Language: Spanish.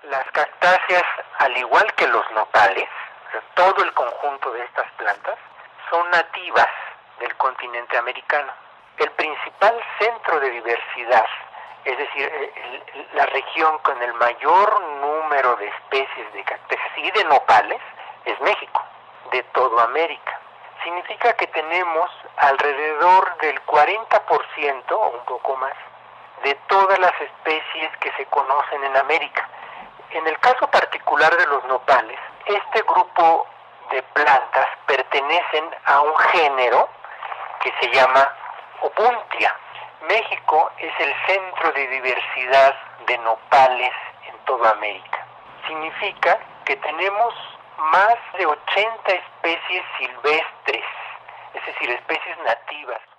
Las cactáceas, al igual que los nopales, o sea, todo el conjunto de estas plantas, son nativas del continente americano. El principal centro de diversidad, es decir, la región con el mayor número de especies de cactáceas y de nopales, es México, de toda América. Significa que tenemos alrededor del 40% o un poco más de todas las especies que se conocen en América. En el caso particular de los nopales, este grupo de plantas pertenecen a un género que se llama Opuntia. México es el centro de diversidad de nopales en toda América. Significa que tenemos más de 80 especies silvestres, es decir, especies nativas.